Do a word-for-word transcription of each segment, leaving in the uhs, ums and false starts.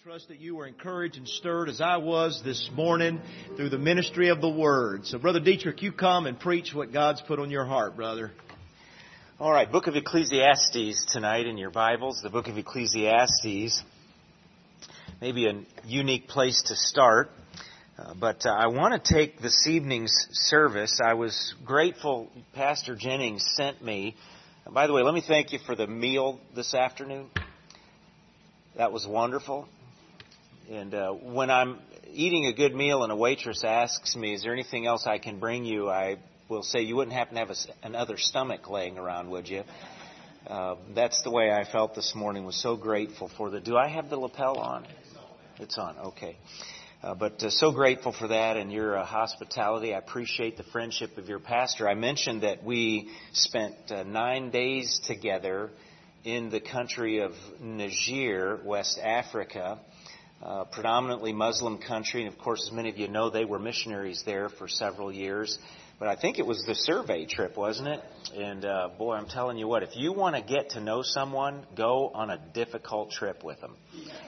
trust that you were encouraged and stirred as I was this morning through the ministry of the Word. So, Brother Dietrich, you come and preach what God's put on your heart, brother. All right, Book of Ecclesiastes tonight in your Bibles, the Book of Ecclesiastes. Maybe a unique place to start, uh, but uh, I want to take this evening's service. I was grateful Pastor Jennings sent me. Uh, by the way, let me thank you for the meal this afternoon. That was wonderful. And uh, when I'm eating a good meal and a waitress asks me, is there anything else I can bring you, I will say, you wouldn't happen to have a, another stomach laying around, would you? Uh, that's the way I felt this morning. Was so grateful for the... Do I have the lapel on? It's on, okay. Uh, but uh, so grateful for that and your uh, hospitality. I appreciate the friendship of your pastor. I mentioned that we spent uh, nine days together in the country of Niger, West Africa, uh, predominantly Muslim country. And of course, as many of you know, they were missionaries there for several years. But I think it was the survey trip, wasn't it? And uh, boy, I'm telling you what, if you want to get to know someone, go on a difficult trip with them.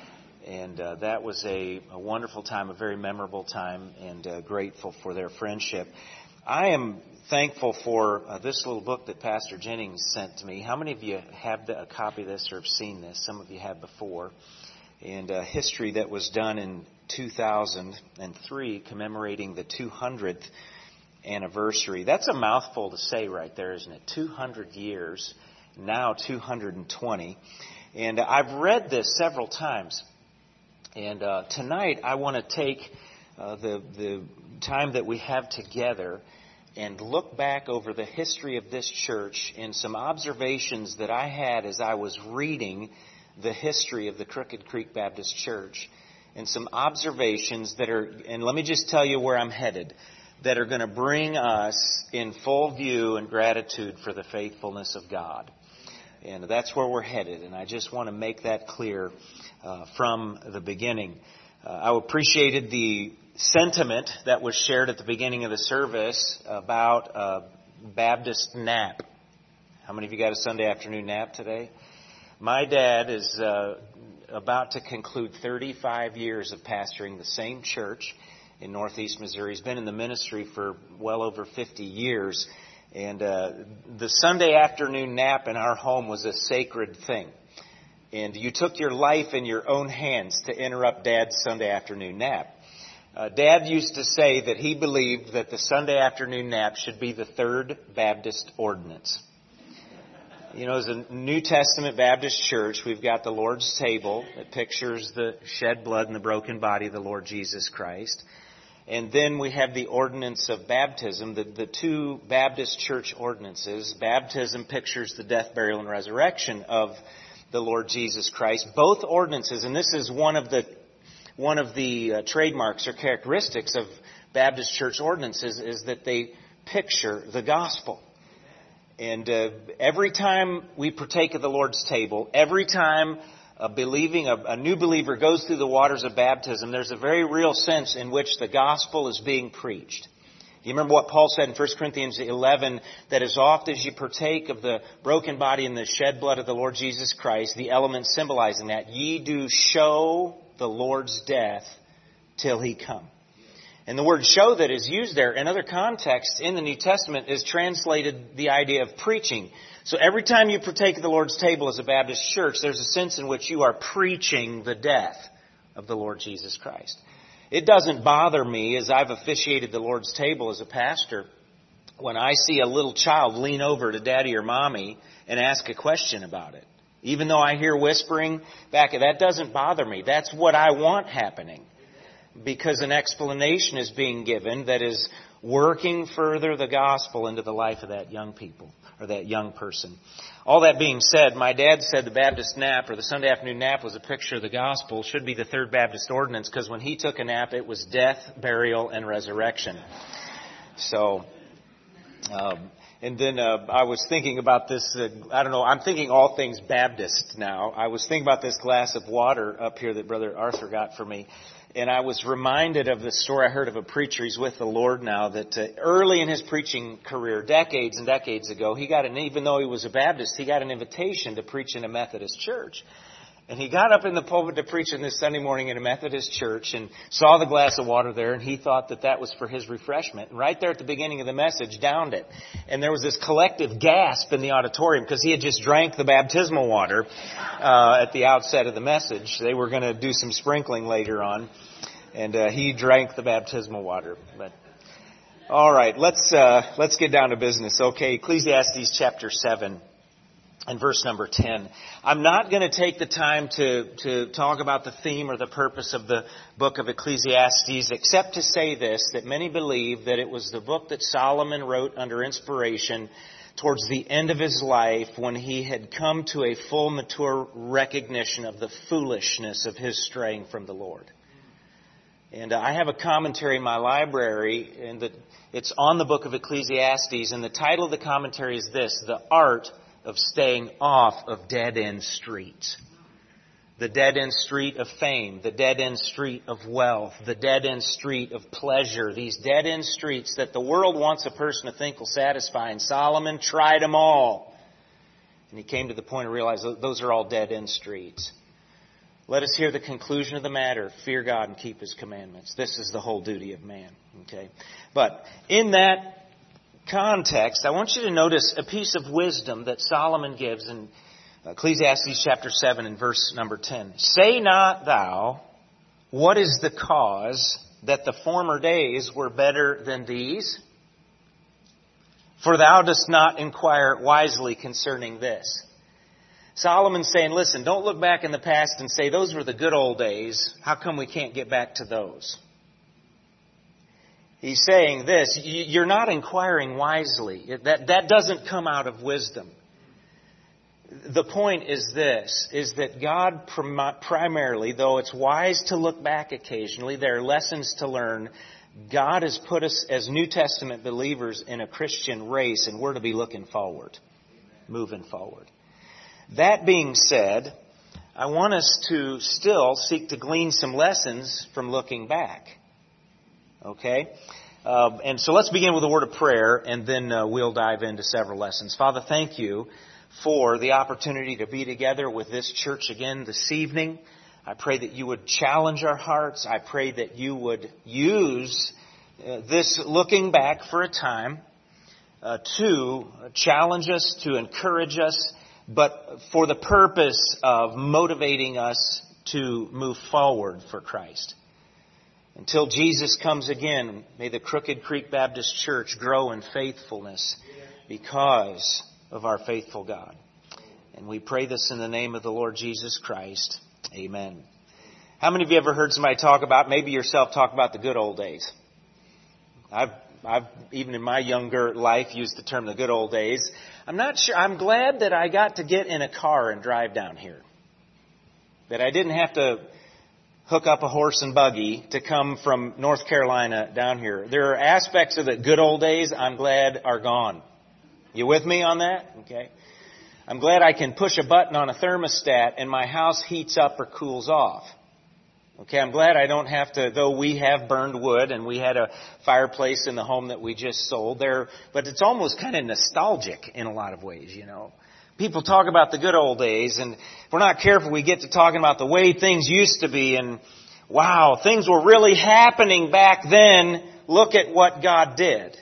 And uh, that was a, a wonderful time, a very memorable time, and uh, grateful for their friendship. I am thankful for uh, this little book that Pastor Jennings sent to me. How many of you have the, a copy of this or have seen this? Some of you have before. And uh, history that was done in two thousand three, commemorating the two hundredth anniversary. That's a mouthful to say right there, isn't it? two hundred years, now two hundred twenty. And uh, I've read this several times. And uh, tonight I want to take uh, the the time that we have together and look back over the history of this church and some observations that I had as I was reading the history of the Crooked Creek Baptist Church, and some observations that are, and let me just tell you where I'm headed, that are going to bring us in full view and gratitude for the faithfulness of God. And that's where we're headed, and I just want to make that clear uh, from the beginning. Uh, I appreciated the sentiment that was shared at the beginning of the service about uh, Baptist nap. How many of you got a Sunday afternoon nap today? My dad is uh, about to conclude thirty-five years of pastoring the same church in Northeast Missouri. He's been in the ministry for well over fifty years. And uh, the Sunday afternoon nap in our home was a sacred thing. And you took your life in your own hands to interrupt Dad's Sunday afternoon nap. Uh, Dad used to say that he believed that the Sunday afternoon nap should be the third Baptist ordinance. You know, as a New Testament Baptist church, we've got the Lord's table that pictures the shed blood and the broken body of the Lord Jesus Christ. And then we have the ordinance of baptism, the, the two Baptist church ordinances. Baptism pictures the death, burial, and resurrection of the Lord Jesus Christ. Both ordinances, and this is one of the one of the uh, trademarks or characteristics of Baptist church ordinances, is that they picture the gospel. And uh, every time we partake of the Lord's table, every time a believing, a, a new believer goes through the waters of baptism, there's a very real sense in which the gospel is being preached. Do you remember what Paul said in First Corinthians eleven, that as oft as you partake of the broken body and the shed blood of the Lord Jesus Christ, the elements symbolizing that, ye do show the Lord's death till he come. And the word show that is used there in other contexts in the New Testament is translated the idea of preaching. So every time you partake of the Lord's table as a Baptist church, there's a sense in which you are preaching the death of the Lord Jesus Christ. It doesn't bother me, as I've officiated the Lord's table as a pastor, when I see a little child lean over to daddy or mommy and ask a question about it. Even though I hear whispering back, that doesn't bother me. That's what I want happening. Because an explanation is being given that is working further the gospel into the life of that young people or that young person. All that being said, my dad said the Baptist nap or the Sunday afternoon nap was a picture of the gospel. Should be the third Baptist ordinance, because when he took a nap, it was death, burial, and resurrection. So, um, and then uh, I was thinking about this. Uh, I don't know. I'm thinking all things Baptist now. I was thinking about this glass of water up here that Brother Arthur got for me. And I was reminded of the story I heard of a preacher. He's with the Lord now. That uh, early in his preaching career, decades and decades ago, he got an, even though he was a Baptist, he got an invitation to preach in a Methodist church. And he got up in the pulpit to preach on this Sunday morning in a Methodist church and saw the glass of water there, and he thought that that was for his refreshment. And right there at the beginning of the message, downed it. And there was this collective gasp in the auditorium because he had just drank the baptismal water uh, at the outset of the message. They were going to do some sprinkling later on, and uh, he drank the baptismal water. But all right, let's uh, let's get down to business. Okay, Ecclesiastes chapter seven. And verse number ten. I'm not going to take the time to, to talk about the theme or the purpose of the book of Ecclesiastes, except to say this, that many believe that it was the book that Solomon wrote under inspiration towards the end of his life when he had come to a full mature recognition of the foolishness of his straying from the Lord. And I have a commentary in my library, and it's on the book of Ecclesiastes, and the title of the commentary is this: The Art of Staying Off of Dead-End Streets. The dead-end street of fame, the dead-end street of wealth, the dead-end street of pleasure, these dead-end streets that the world wants a person to think will satisfy. And Solomon tried them all. And he came to the point of realizing those are all dead-end streets. Let us hear the conclusion of the matter. Fear God and keep His commandments. This is the whole duty of man. Okay, but in that context, I want you to notice a piece of wisdom that Solomon gives in Ecclesiastes chapter seven and verse number ten. Say not thou, what is the cause that the former days were better than these? For thou dost not inquire wisely concerning this. Solomon's saying, listen, don't look back in the past and say, those were the good old days. How come we can't get back to those? He's saying this: you're not inquiring wisely. That, that doesn't come out of wisdom. The point is this, is that God primarily, though it's wise to look back occasionally, there are lessons to learn. God has put us as New Testament believers in a Christian race, and we're to be looking forward, moving forward. That being said, I want us to still seek to glean some lessons from looking back. Okay? Uh, and so let's begin with a word of prayer, and then uh, we'll dive into several lessons. Father, thank you for the opportunity to be together with this church again this evening. I pray that you would challenge our hearts. I pray that you would use uh, this looking back for a time uh, to challenge us, to encourage us, but for the purpose of motivating us to move forward for Christ. Until Jesus comes again, may the Crooked Creek Baptist Church grow in faithfulness because of our faithful God. And we pray this in the name of the Lord Jesus Christ. Amen. How many of you ever heard somebody talk about, maybe yourself, talk about the good old days? I've, I've even in my younger life used the term the good old days. I'm not sure. I'm glad that I got to get in a car and drive down here. That I didn't have to hook up a horse and buggy to come from North Carolina down here. There are aspects of the good old days I'm glad are gone. You with me on that? Okay. I'm glad I can push a button on a thermostat and my house heats up or cools off. Okay, I'm glad I don't have to, though we have burned wood and we had a fireplace in the home that we just sold there, but it's almost kind of nostalgic in a lot of ways, you know. People talk about the good old days, and if we're not careful, we get to talking about the way things used to be, and wow, things were really happening back then. Look at what God did.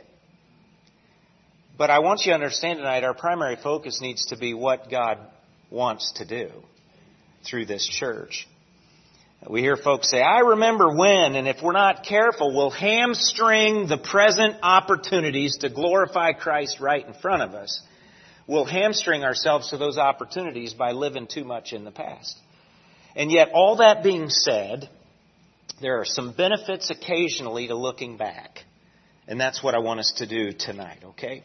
But I want you to understand tonight, our primary focus needs to be what God wants to do through this church. We hear folks say, I remember when, and if we're not careful, we'll hamstring the present opportunities to glorify Christ right in front of us. We'll hamstring ourselves to those opportunities by living too much in the past. And yet, all that being said, there are some benefits occasionally to looking back. And that's what I want us to do tonight, okay?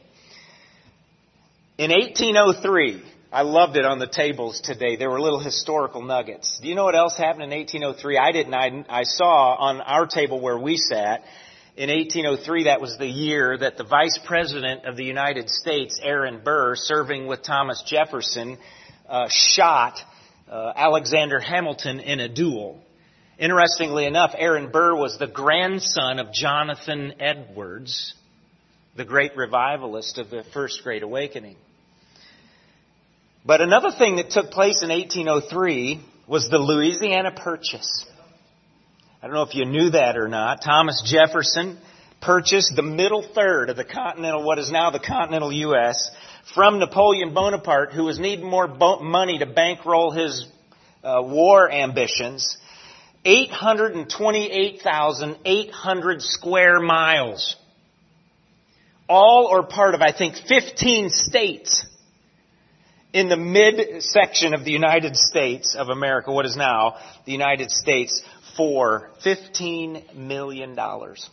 In eighteen oh three, I loved it on the tables today. There were little historical nuggets. Do you know what else happened in eighteen oh three? I didn't. I, I saw on our table where we sat, in eighteen oh three, that was the year that the Vice President of the United States, Aaron Burr, serving with Thomas Jefferson, uh, shot uh, Alexander Hamilton in a duel. Interestingly enough, Aaron Burr was the grandson of Jonathan Edwards, the great revivalist of the First Great Awakening. But another thing that took place in eighteen oh three was the Louisiana Purchase. I don't know if you knew that or not. Thomas Jefferson purchased the middle third of the continental, what is now the continental U S, from Napoleon Bonaparte, who was needing more bo- money to bankroll his uh, war ambitions. eight hundred twenty-eight thousand eight hundred square miles. All or part of, I think, fifteen states in the midsection of the United States of America, what is now the United States, for fifteen million dollars.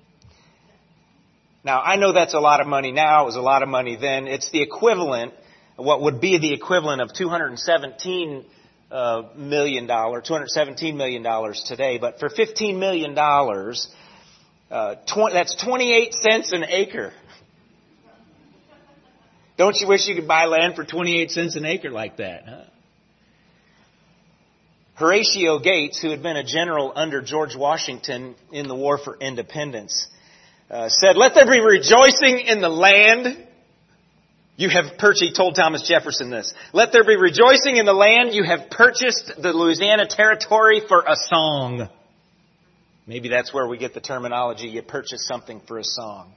Now, I know that's a lot of money now. It was a lot of money then. It's the equivalent, what would be the equivalent of two hundred seventeen uh, million dollars, two hundred seventeen million dollars today. But for fifteen million dollars, uh, tw- that's twenty-eight cents an acre. Don't you wish you could buy land for twenty-eight cents an acre like that, huh? Horatio Gates, who had been a general under George Washington in the War for Independence, uh, said, "Let there be rejoicing in the land you have purchased." He told Thomas Jefferson this. "Let there be rejoicing in the land you have purchased the Louisiana Territory for a song." Maybe that's where we get the terminology, you purchase something for a song.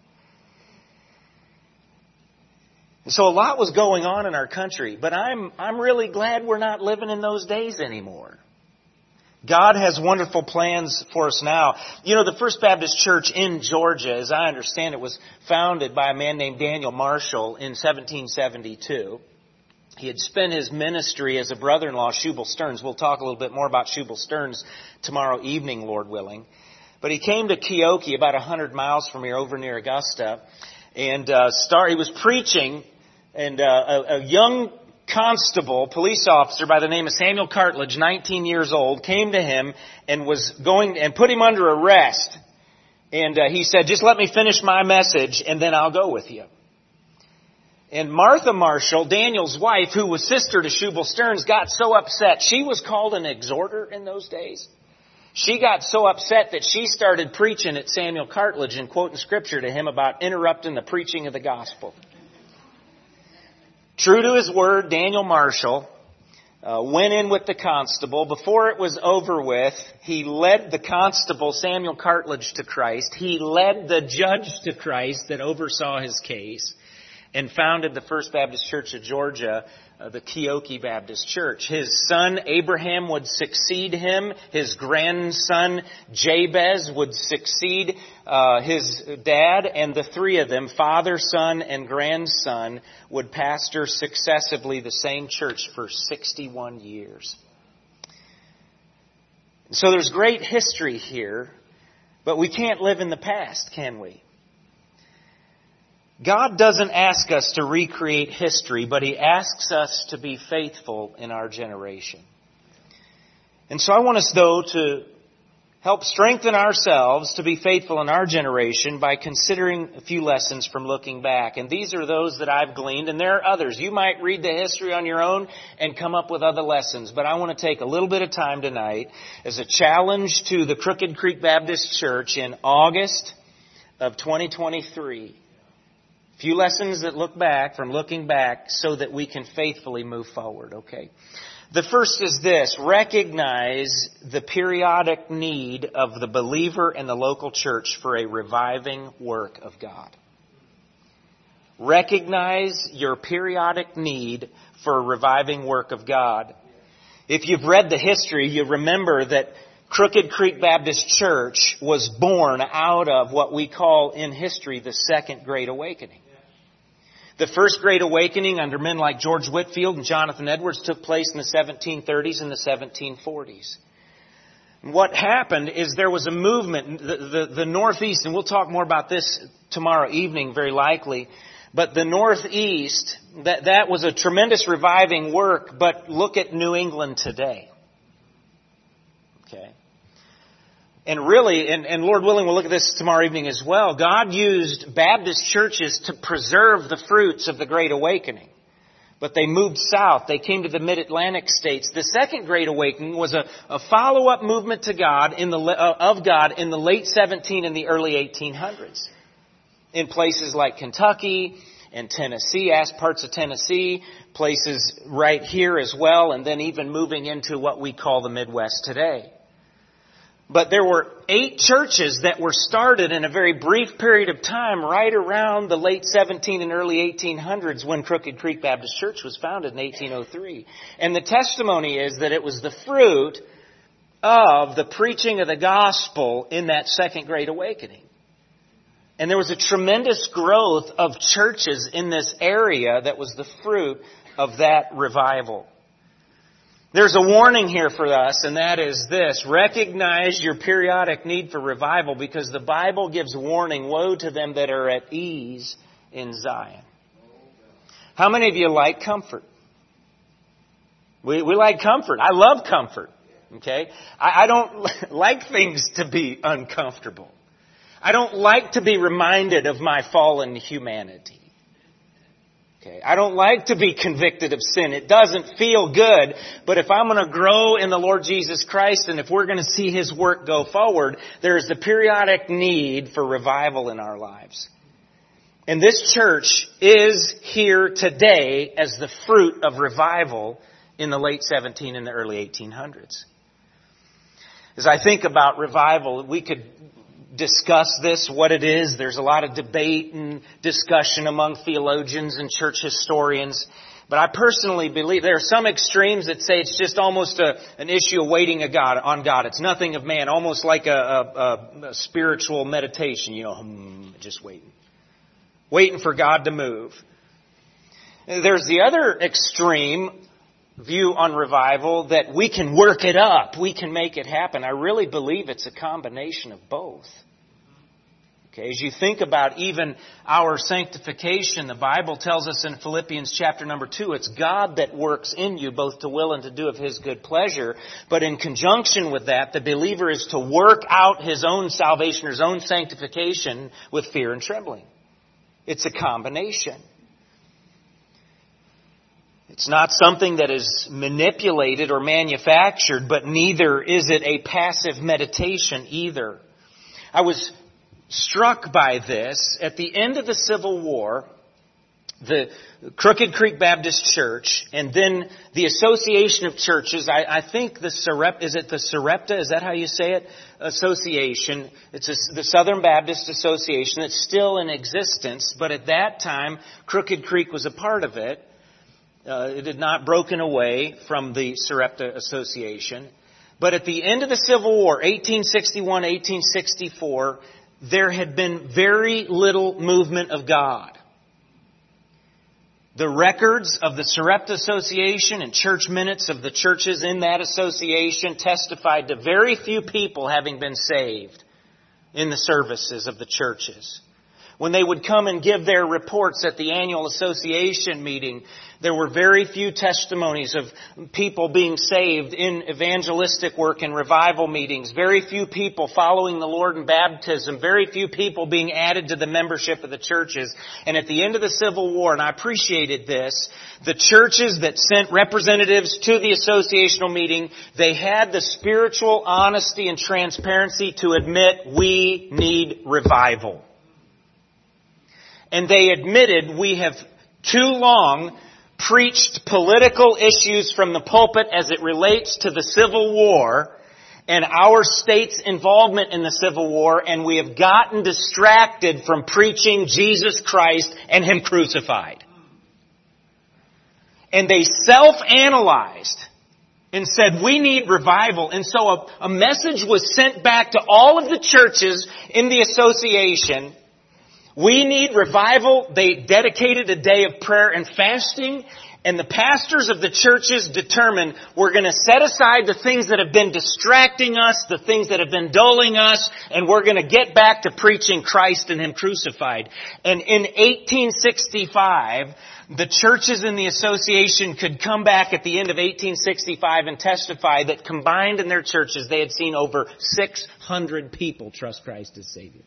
So a lot was going on in our country, but I'm I'm really glad we're not living in those days anymore. God has wonderful plans for us now. You know, the First Baptist Church in Georgia, as I understand it, was founded by a man named Daniel Marshall in seventeen seventy-two. He had spent his ministry as a brother-in-law, Shubal Stearns. We'll talk a little bit more about Shubal Stearns tomorrow evening, Lord willing. But he came to Keokee, about one hundred miles from here, over near Augusta, and uh, start, he was preaching, and uh, a, a young constable, police officer by the name of Samuel Cartledge, nineteen years old, came to him and was going and put him under arrest. And uh, he said, "Just let me finish my message and then I'll go with you." And Martha Marshall, Daniel's wife, who was sister to Shubal Stearns, got so upset. She was called an exhorter in those days. She got so upset that she started preaching at Samuel Cartledge and quoting scripture to him about interrupting the preaching of the gospel. True to his word, Daniel Marshall uh, went in with the constable. Before it was over with, he led the constable, Samuel Cartledge, to Christ. He led the judge to Christ that oversaw his case, and founded the First Baptist Church of Georgia, uh, the Keokee Baptist Church. His son Abraham would succeed him. His grandson Jabez would succeed uh, his dad, and the three of them, father, son, and grandson, would pastor successively the same church for sixty-one years. So there's great history here, but we can't live in the past, can we? God doesn't ask us to recreate history, but He asks us to be faithful in our generation. And so I want us, though, to help strengthen ourselves to be faithful in our generation by considering a few lessons from looking back. And these are those that I've gleaned, and there are others. You might read the history on your own and come up with other lessons, but I want to take a little bit of time tonight as a challenge to the Crooked Creek Baptist Church in August of twenty twenty-three. Few lessons that look back from looking back so that we can faithfully move forward, okay? The first is this: recognize the periodic need of the believer and the local church for a reviving work of God. Recognize your periodic need for a reviving work of God. If you've read the history, you remember that Crooked Creek Baptist Church was born out of what we call in history the Second Great Awakening. The First Great Awakening under men like George Whitefield and Jonathan Edwards took place in the seventeen thirties and the seventeen forties. And what happened is there was a movement, the, the, the Northeast, and we'll talk more about this tomorrow evening very likely, but the Northeast, that, that was a tremendous reviving work, but look at New England today. Okay. And really, and, and Lord willing, we'll look at this tomorrow evening as well, God used Baptist churches to preserve the fruits of the Great Awakening. But they moved south. They came to the Mid-Atlantic states. The Second Great Awakening was a, a follow-up movement to God in the, uh, of God in the late seventeen and the early eighteen hundreds. In places like Kentucky and Tennessee, parts of Tennessee, places right here as well, and then even moving into what we call the Midwest today. But there were eight churches that were started in a very brief period of time right around the late seventeen and early eighteen hundreds when Crooked Creek Baptist Church was founded in eighteen oh three. And the testimony is that it was the fruit of the preaching of the gospel in that Second Great Awakening. And there was a tremendous growth of churches in this area that was the fruit of that revival. There's a warning here for us, and that is this: recognize your periodic need for revival, because the Bible gives warning, woe to them that are at ease in Zion. How many of you like comfort? We, we like comfort. I love comfort. Okay? I, I don't like things to be uncomfortable. I don't like to be reminded of my fallen humanity. Okay, I don't like to be convicted of sin. It doesn't feel good. But if I'm going to grow in the Lord Jesus Christ, and if we're going to see His work go forward, there is the periodic need for revival in our lives. And this church is here today as the fruit of revival in the late seventeen and the early eighteen hundreds. As I think about revival, we could discuss this, what it is. There's a lot of debate and discussion among theologians and church historians. But I personally believe there are some extremes that say it's just almost a, an issue of waiting a God, on God. It's nothing of man, almost like a, a, a spiritual meditation, you know, hmm, just waiting. Waiting for God to move. There's the other extreme view on revival, that we can work it up, we can make it happen. I really believe it's a combination of both. Okay, as you think about even our sanctification, the Bible tells us in Philippians chapter number two, it's God that works in you both to will and to do of His good pleasure. But in conjunction with that, the believer is to work out his own salvation, his own sanctification with fear and trembling. It's a combination. It's not something that is manipulated or manufactured, but neither is it a passive meditation either. I was struck by this. At the end of the Civil War, the Crooked Creek Baptist Church and then the Association of Churches, I, I think the Sarepta, is it the Sarepta, is that how you say it? Association. It's a, the Southern Baptist Association. It's still in existence, but at that time, Crooked Creek was a part of it. Uh, it had not broken away from the Sarepta Association. But at the end of the Civil War, eighteen sixty-one, eighteen sixty-four, there had been very little movement of God. The records of the Sarepta Association and church minutes of the churches in that association testified to very few people having been saved in the services of the churches. When they would come and give their reports at the annual association meeting, there were very few testimonies of people being saved in evangelistic work and revival meetings. Very few people following the Lord in baptism. Very few people being added to the membership of the churches. And at the end of the Civil War, and I appreciated this, the churches that sent representatives to the associational meeting, they had the spiritual honesty and transparency to admit we need revival. And they admitted we have too long preached political issues from the pulpit as it relates to the Civil War and our state's involvement in the Civil War, and we have gotten distracted from preaching Jesus Christ and Him crucified. And they self-analyzed and said, we need revival. And so a, a message was sent back to all of the churches in the association. We need revival. They dedicated a day of prayer and fasting. And the pastors of the churches determined we're going to set aside the things that have been distracting us, the things that have been dulling us, and we're going to get back to preaching Christ and Him crucified. And in eighteen sixty-five, the churches in the association could come back at the end of eighteen sixty-five and testify that combined in their churches they had seen over six hundred people trust Christ as Savior.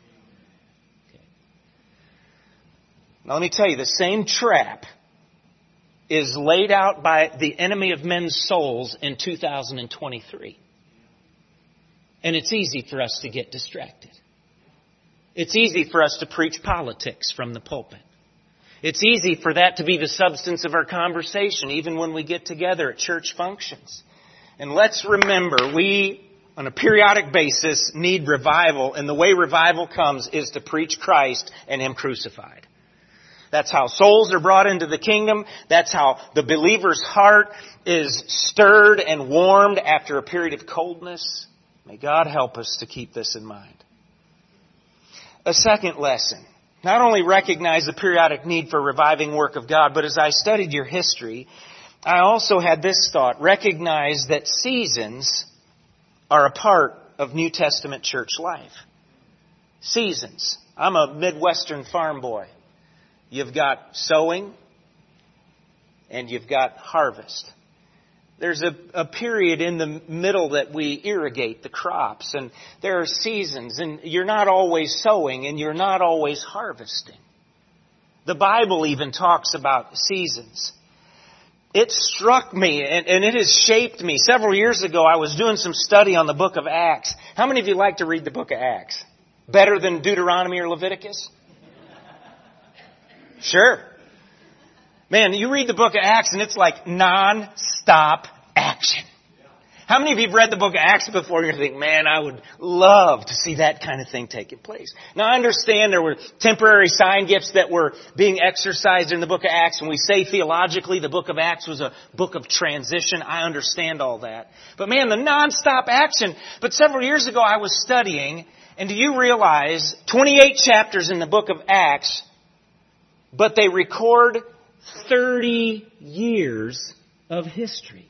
Now let me tell you, the same trap is laid out by the enemy of men's souls in two thousand twenty-three. And it's easy for us to get distracted. It's easy for us to preach politics from the pulpit. It's easy for that to be the substance of our conversation, even when we get together at church functions. And let's remember, we, on a periodic basis, need revival. And the way revival comes is to preach Christ and Him crucified. That's how souls are brought into the kingdom. That's how the believer's heart is stirred and warmed after a period of coldness. May God help us to keep this in mind. A second lesson. Not only recognize the periodic need for reviving work of God, but as I studied your history, I also had this thought. Recognize that seasons are a part of New Testament church life. Seasons. I'm a Midwestern farm boy. You've got sowing and you've got harvest. There's a, a period in the middle that we irrigate the crops, and there are seasons, and you're not always sowing and you're not always harvesting. The Bible even talks about seasons. It struck me, and, and it has shaped me. Several years ago, I was doing some study on the book of Acts. How many of you like to read the book of Acts? Better than Deuteronomy or Leviticus? Sure. Man, you read the book of Acts and it's like non-stop action. How many of you have read the book of Acts before and you think, man, I would love to see that kind of thing taking place? Now, I understand there were temporary sign gifts that were being exercised in the book of Acts. And we say theologically the book of Acts was a book of transition. I understand all that. But man, the non-stop action. But several years ago I was studying, and do you realize twenty-eight chapters in the book of Acts, but they record thirty years of history.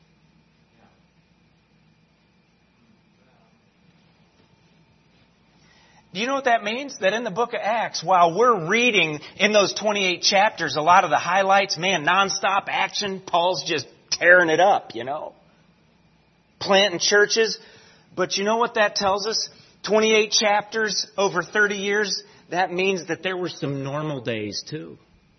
Do you know what that means? That in the book of Acts, while we're reading in those twenty-eight chapters, a lot of the highlights, man, nonstop action, Paul's just tearing it up, you know. Planting churches. But you know what that tells us? twenty-eight chapters over thirty years, that means that there were some normal days too.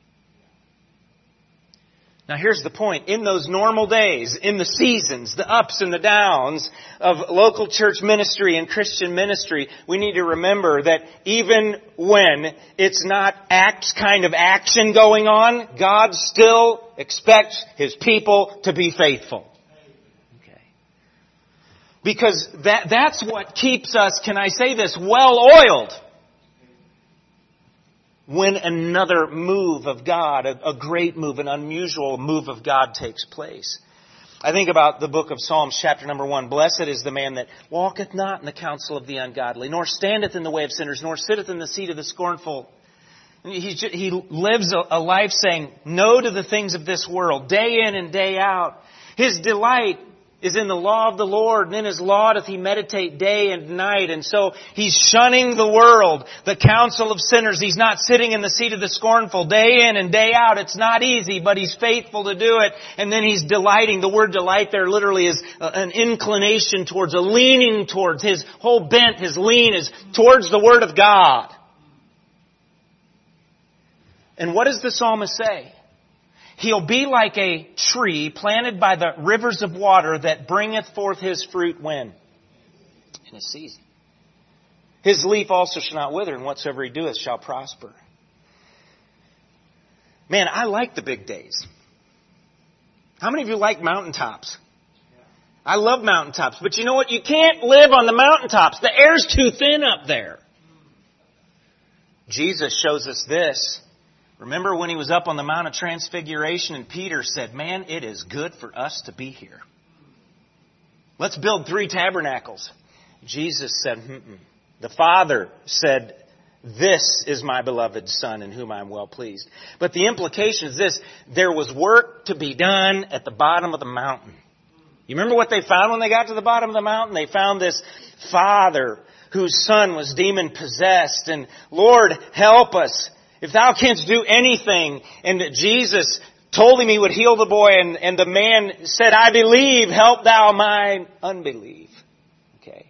Now here's the point. In those normal days, in the seasons, the ups and the downs of local church ministry and Christian ministry, we need to remember that even when it's not Acts kind of action going on, God still expects His people to be faithful. Okay. Because that, that's what keeps us, can I say this, well-oiled. When another move of God, a, a great move, an unusual move of God takes place. I think about the book of Psalms, chapter number one. Blessed is the man that walketh not in the counsel of the ungodly, nor standeth in the way of sinners, nor sitteth in the seat of the scornful. He, he lives a, a life saying no to the things of this world, day in and day out. His delight is in the law of the Lord, and in His law doth he meditate day and night. And so he's shunning the world, the counsel of sinners. He's not sitting in the seat of the scornful day in and day out. It's not easy, but he's faithful to do it. And then he's delighting. The word delight there literally is an inclination towards, a leaning towards. His whole bent, his lean is towards the Word of God. And what does the psalmist say? He'll be like a tree planted by the rivers of water that bringeth forth his fruit when? In his season. His leaf also shall not wither, and whatsoever he doeth shall prosper. Man, I like the big days. How many of you like mountaintops? I love mountaintops. But you know what? You can't live on the mountaintops. The air's too thin up there. Jesus shows us this. Remember when He was up on the Mount of Transfiguration and Peter said, man, it is good for us to be here. Let's build three tabernacles. Jesus said, Mm-mm. The Father said, this is my beloved Son in whom I am well pleased. But the implication is this. There was work to be done at the bottom of the mountain. You remember what they found when they got to the bottom of the mountain? They found this father whose son was demon possessed. And Lord, help us. If thou canst do anything. And Jesus told him he would heal the boy. And, and the man said, I believe, help thou mine unbelief. Okay.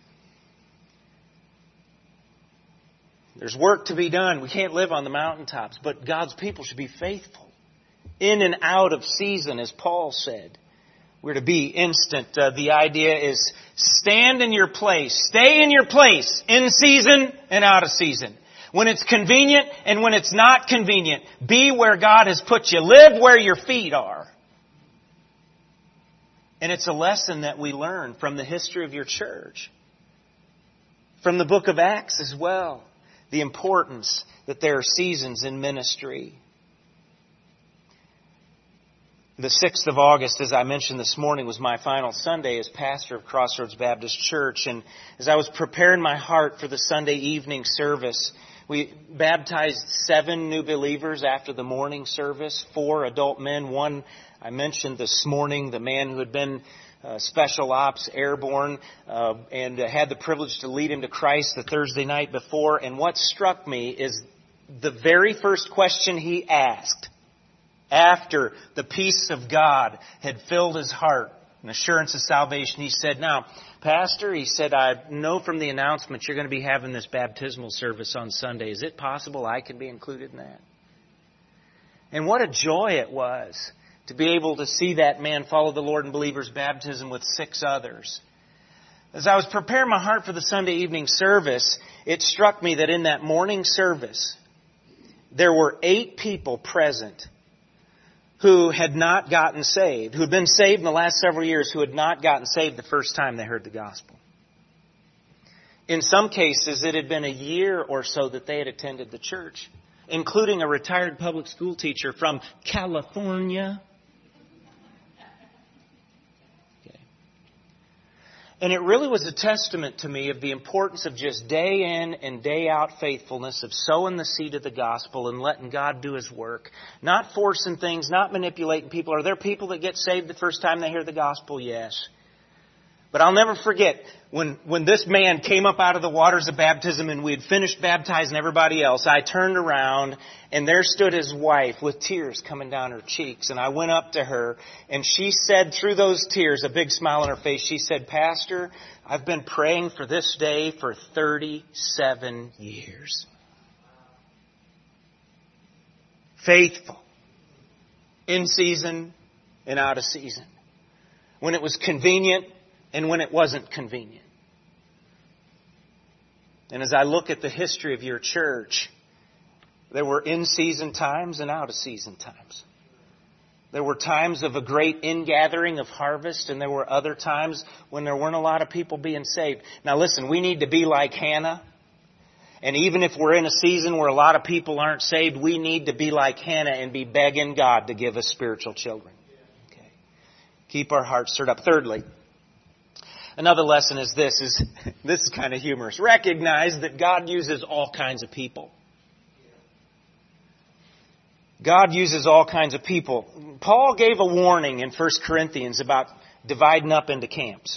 There's work to be done. We can't live on the mountaintops. But God's people should be faithful. In and out of season, as Paul said. We're to be instant. Uh, the idea is stand in your place. Stay in your place. In season and out of season. When it's convenient and when it's not convenient. Be where God has put you. Live where your feet are. And it's a lesson that we learn from the history of your church. From the book of Acts as well. The importance that there are seasons in ministry. The sixth of August, as I mentioned this morning, was my final Sunday as pastor of Crossroads Baptist Church. And as I was preparing my heart for the Sunday evening service, we baptized seven new believers after the morning service. Four adult men. One, I mentioned this morning, the man who had been uh, Special Ops Airborne uh, and uh, had the privilege to lead him to Christ the Thursday night before. And what struck me is the very first question he asked after the peace of God had filled his heart, an assurance of salvation. He said, now, Pastor, he said, I know from the announcement you're going to be having this baptismal service on Sunday. Is it possible I could be included in that? And what a joy it was to be able to see that man follow the Lord in believer's baptism with six others. As I was preparing my heart for the Sunday evening service, it struck me that in that morning service, there were eight people present who had not gotten saved, who had been saved in the last several years, who had not gotten saved the first time they heard the gospel. In some cases, it had been a year or so that they had attended the church, including a retired public school teacher from California. Okay. And it really was a testament to me of the importance of just day in and day out faithfulness, of sowing the seed of the gospel and letting God do His work. Not forcing things, not manipulating people. Are there people that get saved the first time they hear the gospel? Yes. But I'll never forget when, when this man came up out of the waters of baptism and we had finished baptizing everybody else, I turned around and there stood his wife with tears coming down her cheeks. And I went up to her and she said through those tears, a big smile on her face, she said, Pastor, I've been praying for this day for thirty-seven years. Faithful. In season and out of season. When it was convenient and when it wasn't convenient. And as I look at the history of your church, there were in-season times and out-of-season times. There were times of a great ingathering of harvest, and there were other times when there weren't a lot of people being saved. Now listen, we need to be like Hannah. And even if we're in a season where a lot of people aren't saved, we need to be like Hannah and be begging God to give us spiritual children. Okay. Keep our hearts stirred up. Thirdly, another lesson is this, is this is kind of humorous. Recognize that God uses all kinds of people. God uses all kinds of people. Paul gave a warning in First Corinthians about dividing up into camps.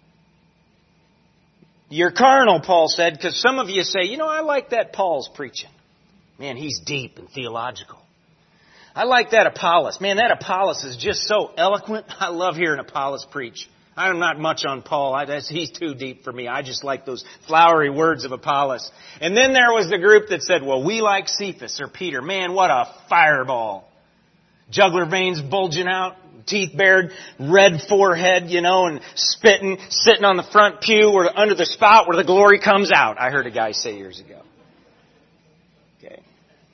You're carnal, Paul said, because some of you say, you know, I like that Paul's preaching. Man, he's deep and theological. I like that Apollos. Man, that Apollos is just so eloquent. I love hearing Apollos preach. I'm not much on Paul. I, he's too deep for me. I just like those flowery words of Apollos. And then there was the group that said, well, we like Cephas or Peter. Man, what a fireball. Jugular veins bulging out, teeth bared, red forehead, you know, and spitting, sitting on the front pew or under the spout where the glory comes out. I heard a guy say years ago. Okay.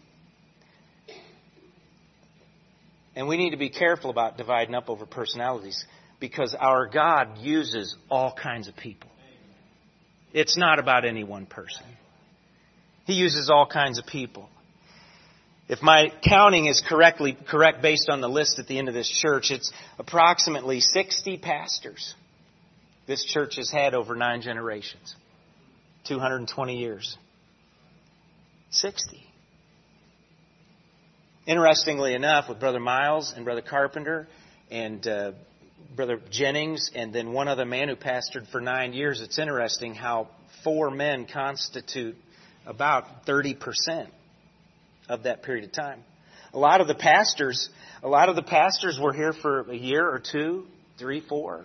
And we need to be careful about dividing up over personalities. Because our God uses all kinds of people. It's not about any one person. He uses all kinds of people. If my counting is correctly correct based on the list at the end of this church, it's approximately sixty pastors this church has had over nine generations. two hundred twenty years. sixty. Interestingly enough, with Brother Miles and Brother Carpenter and uh, Brother Jennings, and then one other man who pastored for nine years. It's interesting how four men constitute about thirty percent of that period of time. A lot of the pastors, a lot of the pastors were here for a year or two, three, four.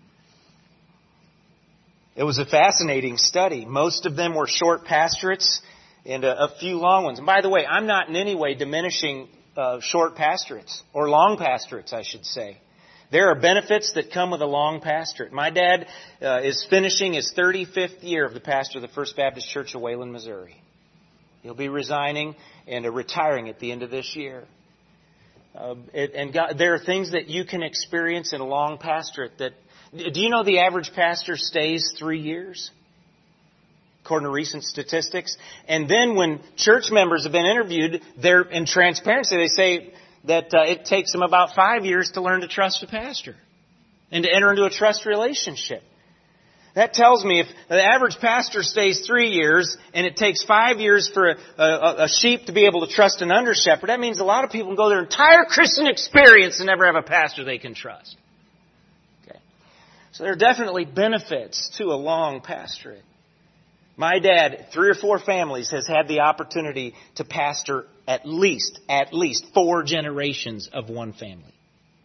It was a fascinating study. Most of them were short pastorates and a, a few long ones. And by the way, I'm not in any way diminishing uh, short pastorates, or long pastorates, I should say. There are benefits that come with a long pastorate. My dad uh, is finishing his thirty-fifth year of the pastor of the First Baptist Church of Wayland, Missouri. He'll be resigning and uh, retiring at the end of this year. Uh, it, and God, there are things that you can experience in a long pastorate that... Do you know the average pastor stays three years? According to recent statistics. And then when church members have been interviewed, they're in transparency, they say that uh, it takes them about five years to learn to trust a pastor and to enter into a trust relationship. That tells me if the average pastor stays three years and it takes five years for a, a, a sheep to be able to trust an under shepherd, that means a lot of people can go their entire Christian experience and never have a pastor they can trust. Okay. So there are definitely benefits to a long pastorate. My dad, three or four families, has had the opportunity to pastor at least, at least four generations of one family.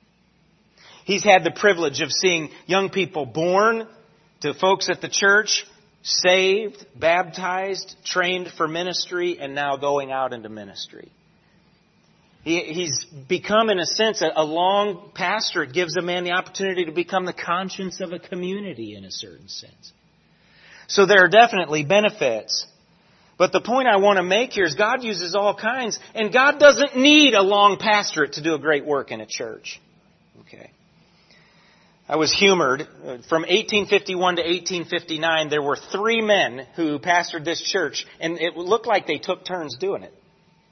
He's had the privilege of seeing young people born to folks at the church, saved, baptized, trained for ministry, and now going out into ministry. He, he's become, in a sense, a, a long pastor. It gives a man the opportunity to become the conscience of a community in a certain sense. So there are definitely benefits. But the point I want to make here is God uses all kinds, and God doesn't need a long pastorate to do a great work in a church. Okay. I was humored. From eighteen fifty-one to eighteen fifty-nine, there were three men who pastored this church, and it looked like they took turns doing it.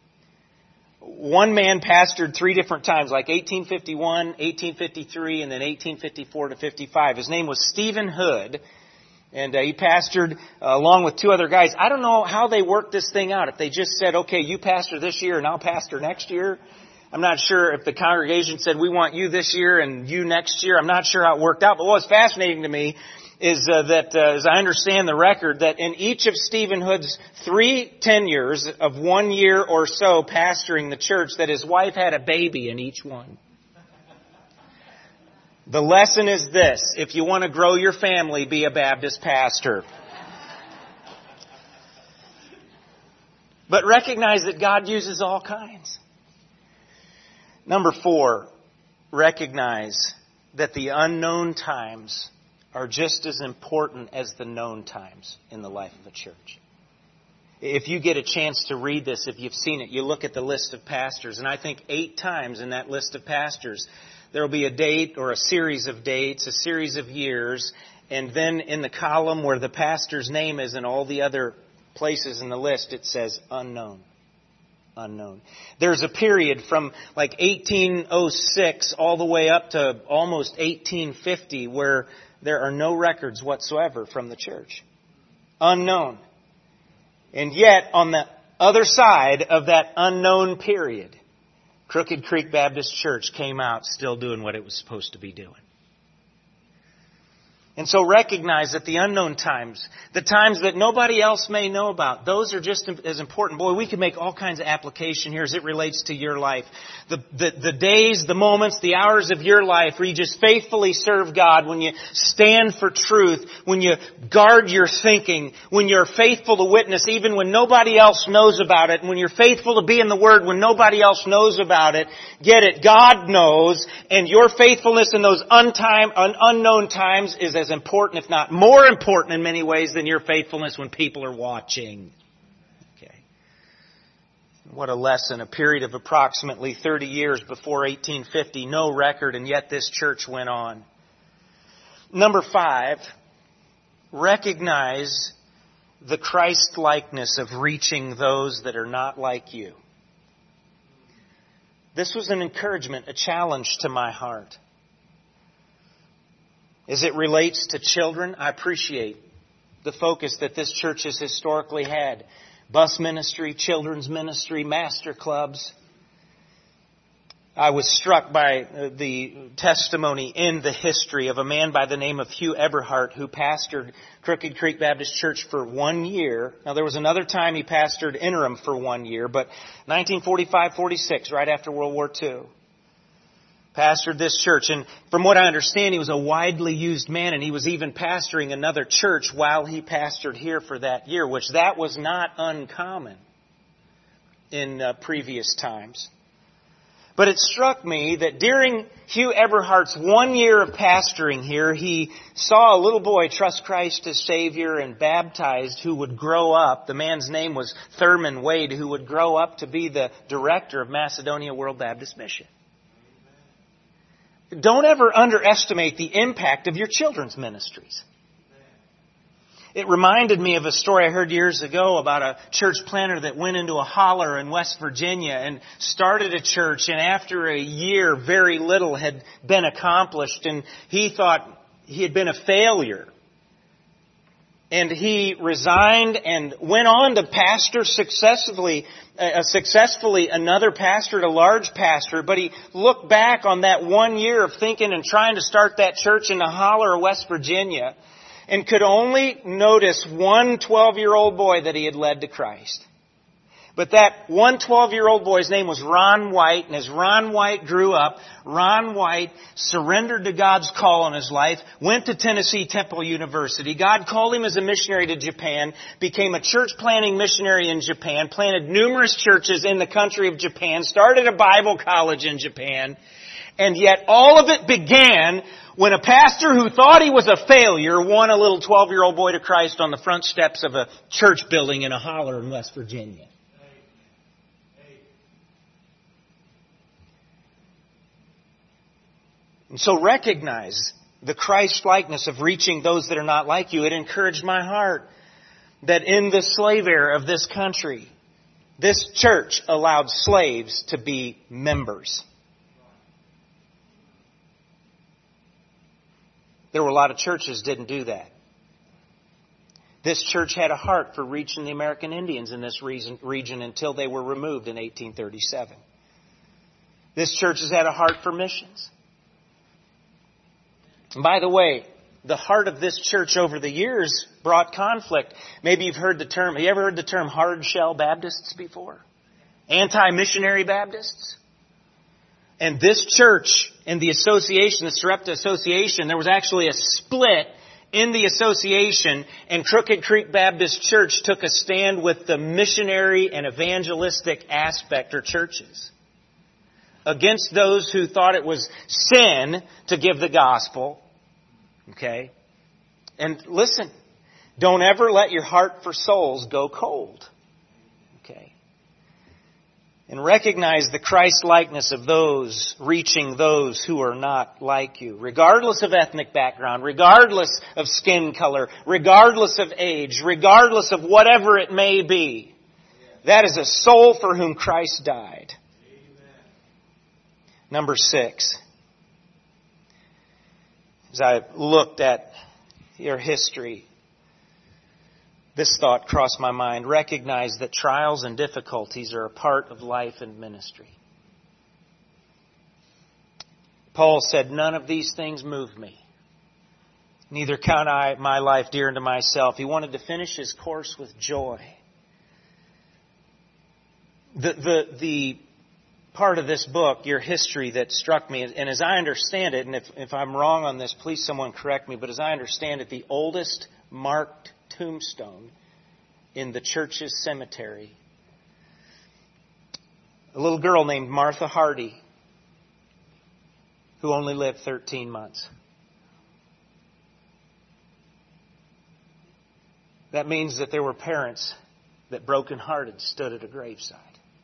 One man pastored three different times, like eighteen fifty-one, eighteen fifty-three, and then eighteen fifty-four to fifty-five. His name was Stephen Hood. And uh, he pastored uh, along with two other guys. I don't know how they worked this thing out. If they just said, okay, you pastor this year and I'll pastor next year. I'm not sure if the congregation said, we want you this year and you next year. I'm not sure how it worked out. But what's fascinating to me is uh, that, uh, as I understand the record, that in each of Stephen Hood's three tenures of one year or so pastoring the church, that his wife had a baby in each one. The lesson is this: if you want to grow your family, be a Baptist pastor. But recognize that God uses all kinds. Number four, recognize that the unknown times are just as important as the known times in the life of a church. If you get a chance to read this, if you've seen it, you look at the list of pastors, and I think eight times in that list of pastors, there will be a date or a series of dates, a series of years, and then in the column where the pastor's name is and all the other places in the list, it says unknown. Unknown. There's a period from like eighteen oh six all the way up to almost eighteen fifty where there are no records whatsoever from the church. Unknown. And yet, on the other side of that unknown period, Crooked Creek Baptist Church came out still doing what it was supposed to be doing. And so recognize that the unknown times, the times that nobody else may know about, those are just as important. Boy, we can make all kinds of application here as it relates to your life. The, the, the days, the moments, the hours of your life where you just faithfully serve God, when you stand for truth, when you guard your thinking, when you're faithful to witness even when nobody else knows about it, and when you're faithful to be in the Word when nobody else knows about it. Get it, God knows, and your faithfulness in those untime, un, unknown times is as important, if not more important in many ways, than your faithfulness when people are watching. Okay. What a lesson. A period of approximately thirty years before eighteen fifty. No record, and yet this church went on. Number five, recognize the Christ-likeness of reaching those that are not like you. This was an encouragement, a challenge to my heart. As it relates to children, I appreciate the focus that this church has historically had. Bus ministry, children's ministry, master clubs. I was struck by the testimony in the history of a man by the name of Hugh Eberhardt, who pastored Crooked Creek Baptist Church for one year. Now, there was another time he pastored interim for one year, but nineteen forty-five forty-six, right after World War Two. Pastored this church, and from what I understand, he was a widely used man, and he was even pastoring another church while he pastored here for that year, which that was not uncommon in uh, previous times. But it struck me that during Hugh Eberhardt's one year of pastoring here, he saw a little boy trust Christ as Savior and baptized who would grow up. The man's name was Thurman Wade, who would grow up to be the director of Macedonia World Baptist Mission. Don't ever underestimate the impact of your children's ministries. It reminded me of a story I heard years ago about a church planter that went into a holler in West Virginia and started a church, and after a year, very little had been accomplished, and he thought he had been a failure. And he resigned and went on to pastor successfully, uh, successfully another pastor, a large pastor. But he looked back on that one year of thinking and trying to start that church in the holler of West Virginia, and could only notice one twelve-year-old boy that he had led to Christ. But that one twelve-year-old boy's name was Ron White, and as Ron White grew up, Ron White surrendered to God's call on his life, went to Tennessee Temple University. God called him as a missionary to Japan, became a church planting missionary in Japan, planted numerous churches in the country of Japan, started a Bible college in Japan, and yet all of it began when a pastor who thought he was a failure won a little twelve-year-old boy to Christ on the front steps of a church building in a holler in West Virginia. And so recognize the Christ-likeness of reaching those that are not like you. It encouraged my heart that in the slave era of this country, this church allowed slaves to be members. There were a lot of churches that didn't do that. This church had a heart for reaching the American Indians in this region, region until they were removed in eighteen thirty-seven. This church has had a heart for missions. And by the way, the heart of this church over the years brought conflict. Maybe you've heard the term, have you ever heard the term hard shell Baptists before? Anti-missionary Baptists? And this church and the association, the Sarepta Association, there was actually a split in the association, and Crooked Creek Baptist Church took a stand with the missionary and evangelistic aspect or churches against those who thought it was sin to give the gospel. Okay? And listen, don't ever let your heart for souls go cold. Okay? And recognize the Christ-likeness of those reaching those who are not like you. Regardless of ethnic background, regardless of skin color, regardless of age, regardless of whatever it may be. That is a soul for whom Christ died. Number six. As I looked at your history, this thought crossed my mind. Recognize that trials and difficulties are a part of life and ministry. Paul said, none of these things move me. Neither count I my life dear unto myself. He wanted to finish his course with joy. The, the, the part of this book, your history, that struck me, and as I understand it, and if, if I'm wrong on this, please someone correct me, but as I understand it, the oldest marked tombstone in the church's cemetery, a little girl named Martha Hardy, who only lived thirteen months. That means that there were parents that brokenhearted stood at a graveside.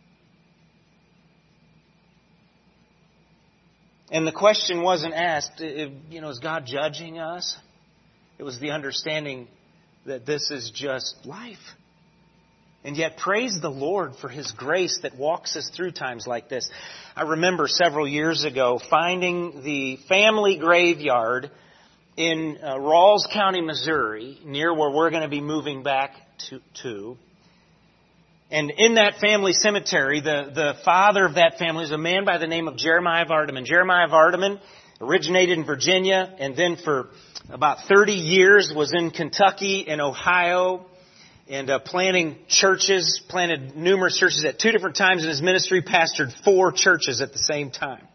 And the question wasn't asked, you know, is God judging us? It was the understanding that this is just life. And yet, praise the Lord for His grace that walks us through times like this. I remember several years ago finding the family graveyard in uh, Rawls County, Missouri, near where we're going to be moving back to. to. And in that family cemetery, the, the father of that family is a man by the name of Jeremiah Vardaman. Jeremiah Vardaman originated in Virginia, and then for about thirty years was in Kentucky and Ohio, and uh, planting churches, planted numerous churches at two different times in his ministry, pastored four churches at the same time.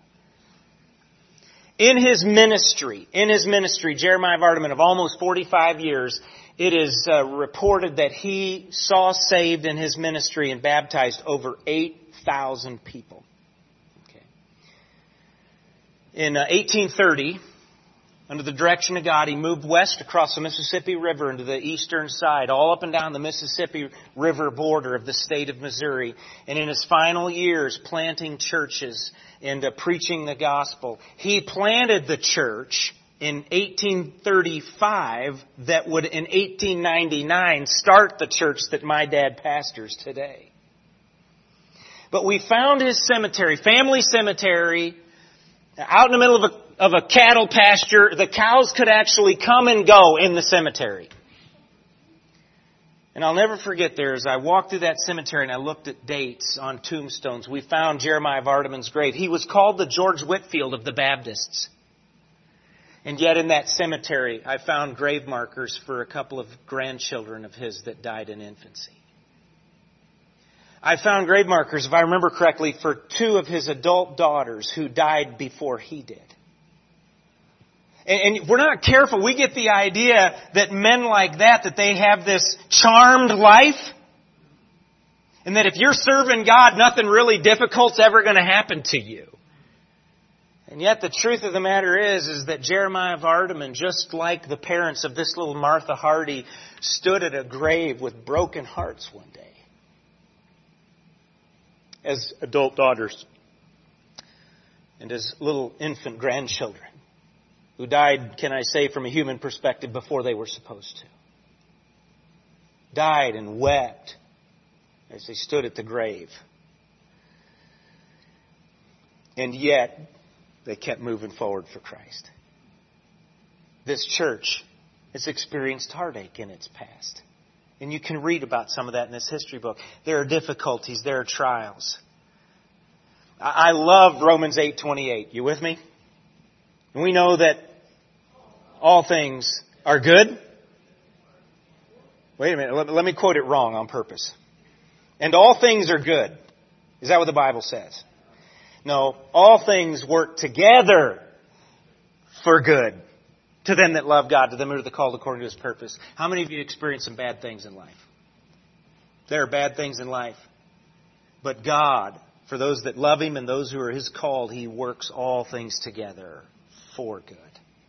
In his ministry, in his ministry, Jeremiah Vardaman, of almost forty-five years, it is uh, reported that he saw saved in his ministry and baptized over eight thousand people. Okay. In uh, eighteen thirty, under the direction of God, he moved west across the Mississippi River into the eastern side, all up and down the Mississippi River border of the state of Missouri. And in his final years, planting churches and uh, preaching the gospel, he planted the church in eighteen thirty-five that would in eighteen ninety-nine start the church that my dad pastors today. But we found his cemetery, family cemetery, out in the middle of a, of a cattle pasture. The cows could actually come and go in the cemetery. And I'll never forget there, as I walked through that cemetery and I looked at dates on tombstones, we found Jeremiah Vardaman's grave. He was called the George Whitefield of the Baptists. And yet in that cemetery, I found grave markers for a couple of grandchildren of his that died in infancy. I found grave markers, if I remember correctly, for two of his adult daughters who died before he did. And, and if we're not careful, we get the idea that men like that, that they have this charmed life. And that if you're serving God, nothing really difficult's ever going to happen to you. And yet the truth of the matter is, is that Jeremiah Vardaman, just like the parents of this little Martha Hardy, stood at a grave with broken hearts one day. As adult daughters and as little infant grandchildren who died, can I say, from a human perspective before they were supposed to. Died and wept as they stood at the grave. And yet, they kept moving forward for Christ. This church has experienced heartache in its past. And you can read about some of that in this history book. There are difficulties. There are trials. I love Romans eight twenty-eight. You with me? And we know that all things are good. Wait a minute. Let, let me quote it wrong on purpose. And all things are good. Is that what the Bible says? No. All things work together for good. To them that love God, to them who are the called according to His purpose. How many of you experienced some bad things in life? There are bad things in life. But God, for those that love Him and those who are His called, He works all things together for good.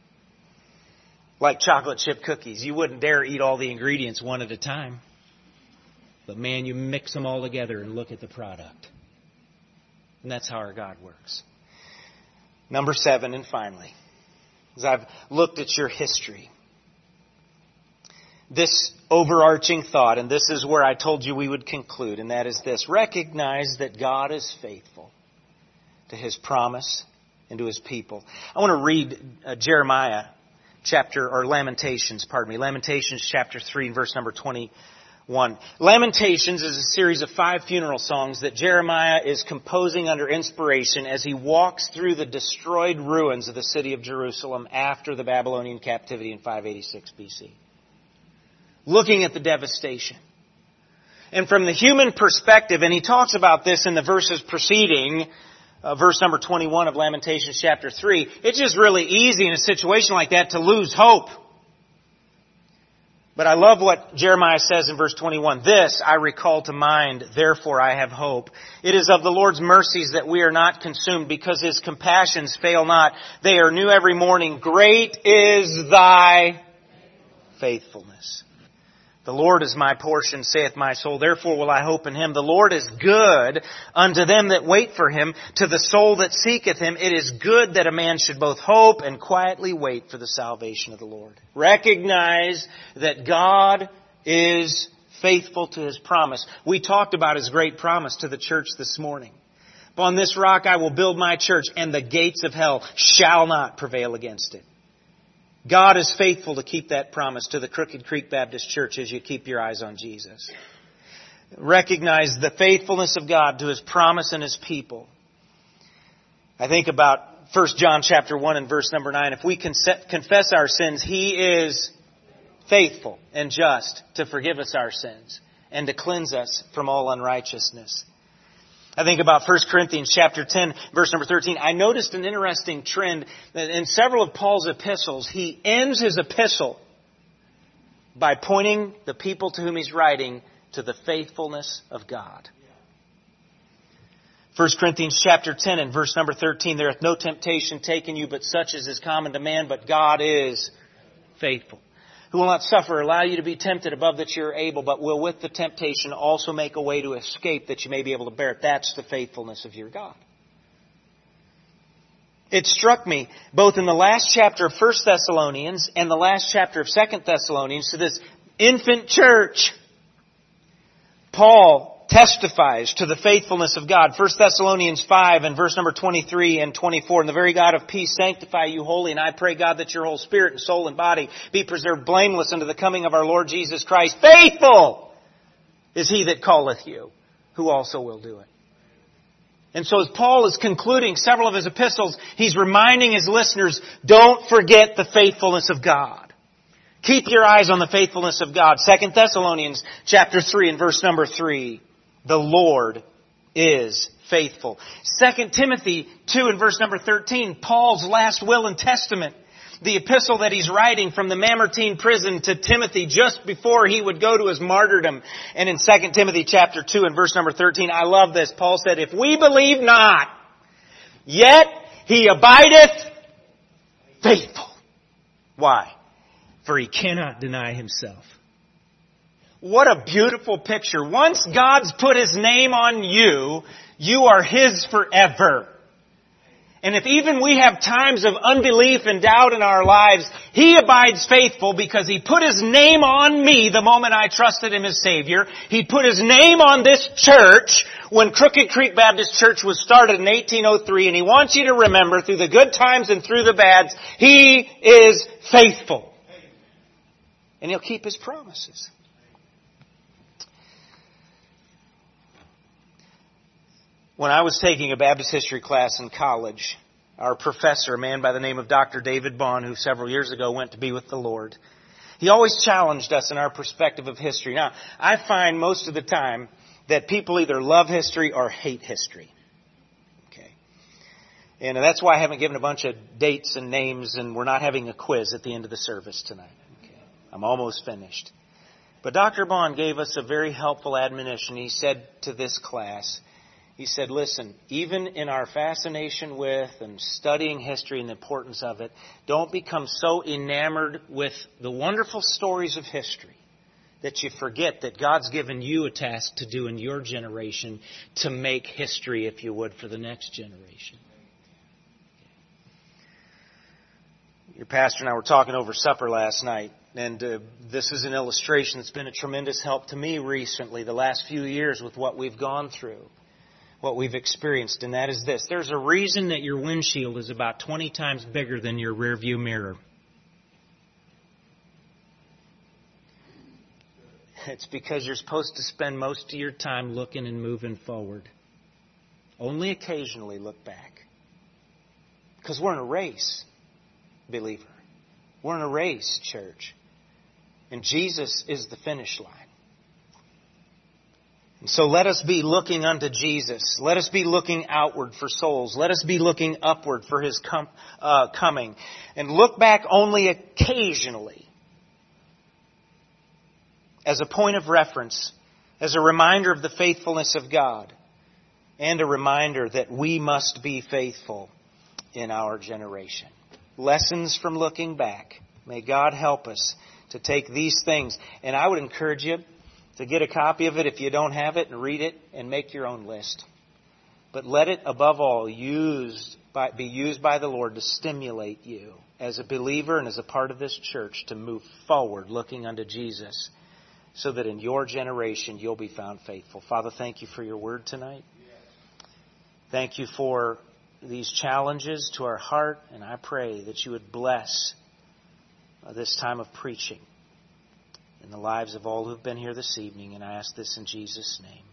Like chocolate chip cookies. You wouldn't dare eat all the ingredients one at a time. But man, you mix them all together and look at the product. And that's how our God works. Number seven, and finally, as I've looked at your history, this overarching thought, and this is where I told you we would conclude, and that is this: recognize that God is faithful to His promise and to His people. I want to read uh, Jeremiah chapter, or Lamentations, pardon me, Lamentations chapter three and verse number twenty-one. Lamentations is a series of five funeral songs that Jeremiah is composing under inspiration as he walks through the destroyed ruins of the city of Jerusalem after the Babylonian captivity in five eighty-six B C. Looking at the devastation. And from the human perspective, and he talks about this in the verses preceding, uh, verse number twenty-one of Lamentations chapter three, it's just really easy in a situation like that to lose hope. But I love what Jeremiah says in verse twenty-one. This I recall to mind, therefore I have hope. It is of the Lord's mercies that we are not consumed, because His compassions fail not. They are new every morning. Great is Thy faithfulness. The Lord is my portion, saith my soul. Therefore will I hope in Him. The Lord is good unto them that wait for Him, to the soul that seeketh Him. It is good that a man should both hope and quietly wait for the salvation of the Lord. Recognize that God is faithful to His promise. We talked about His great promise to the church this morning. Upon this rock I will build my church, and the gates of hell shall not prevail against it. God is faithful to keep that promise to the Crooked Creek Baptist Church as you keep your eyes on Jesus. Recognize the faithfulness of God to His promise and His people. I think about First John chapter one and verse number nine. If we confess our sins, He is faithful and just to forgive us our sins and to cleanse us from all unrighteousness. I think about First Corinthians chapter ten, verse number thirteen. I noticed an interesting trend that in several of Paul's epistles, he ends his epistle by pointing the people to whom he's writing to the faithfulness of God. First Corinthians chapter ten and verse number thirteen, there hath no temptation taken you but such as is common to man, but God is faithful, who will not suffer or allow you to be tempted above that you are able, but will with the temptation also make a way to escape that you may be able to bear it. That's the faithfulness of your God. It struck me, both in the last chapter of First Thessalonians and the last chapter of Second Thessalonians, to this infant church, Paul testifies to the faithfulness of God. First Thessalonians five and verse number twenty-three and twenty-four. And the very God of peace sanctify you wholly. And I pray, God, that your whole spirit and soul and body be preserved blameless unto the coming of our Lord Jesus Christ. Faithful is he that calleth you, who also will do it. And so as Paul is concluding several of his epistles, he's reminding his listeners, don't forget the faithfulness of God. Keep your eyes on the faithfulness of God. Second Thessalonians chapter three and verse number three. The Lord is faithful. Second Timothy two and verse number thirteen, Paul's last will and testament. The epistle that he's writing from the Mamertine prison to Timothy just before he would go to his martyrdom. And in Second Timothy chapter two and verse number thirteen, I love this. Paul said, if we believe not, yet he abideth faithful. Why? For he cannot deny himself. What a beautiful picture. Once God's put His name on you, you are His forever. And if even we have times of unbelief and doubt in our lives, He abides faithful because He put His name on me the moment I trusted Him as Savior. He put His name on this church when Crooked Creek Baptist Church was started in eighteen oh three. And He wants you to remember, through the good times and through the bads, He is faithful. And He'll keep His promises. When I was taking a Baptist history class in college, our professor, a man by the name of Doctor David Bond, who several years ago went to be with the Lord, he always challenged us in our perspective of history. Now, I find most of the time that people either love history or hate history. Okay. And that's why I haven't given a bunch of dates and names, and we're not having a quiz at the end of the service tonight. Okay. I'm almost finished. But Doctor Bond gave us a very helpful admonition. He said to this class, he said, listen, even in our fascination with and studying history and the importance of it, don't become so enamored with the wonderful stories of history that you forget that God's given you a task to do in your generation to make history, if you would, for the next generation. Your pastor and I were talking over supper last night, and uh, this is an illustration that's been a tremendous help to me recently, the last few years with what we've gone through. What we've experienced, and that is this. There's a reason that your windshield is about twenty times bigger than your rearview mirror. It's because you're supposed to spend most of your time looking and moving forward. Only occasionally look back. Because we're in a race, believer. We're in a race, church. And Jesus is the finish line. And so let us be looking unto Jesus. Let us be looking outward for souls. Let us be looking upward for His com- uh, coming. And look back only occasionally as a point of reference, as a reminder of the faithfulness of God, and a reminder that we must be faithful in our generation. Lessons from looking back. May God help us to take these things. And I would encourage you to get a copy of it if you don't have it, and read it and make your own list. But let it, above all, used by, be used by the Lord to stimulate you as a believer and as a part of this church to move forward looking unto Jesus, so that in your generation you'll be found faithful. Father, thank you for your word tonight. Thank you for these challenges to our heart, and I pray that you would bless this time of preaching in the lives of all who have been here this evening, and I ask this in Jesus' name.